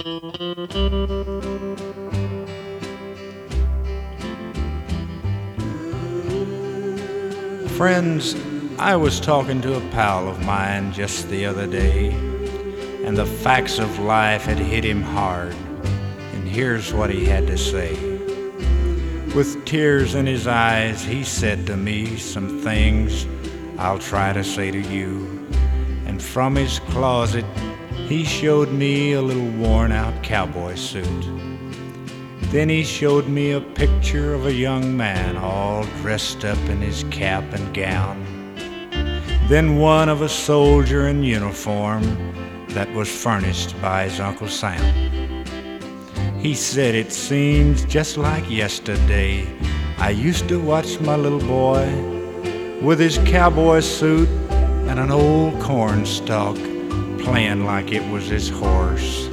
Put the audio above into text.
Friends, I was talking to a pal of mine just the other day, and the facts of life had hit him hard, and here's what he had to say. With tears in his eyes, he said to me some things I'll try to say to you, and from his closet he showed me a little worn-out cowboy suit. Then he showed me a picture of a young man all dressed up in his cap and gown. Then one of a soldier in uniform that was furnished by his Uncle Sam. He said, "It seems just like yesterday I used to watch my little boy with his cowboy suit and an old cornstalk playing like it was his horse."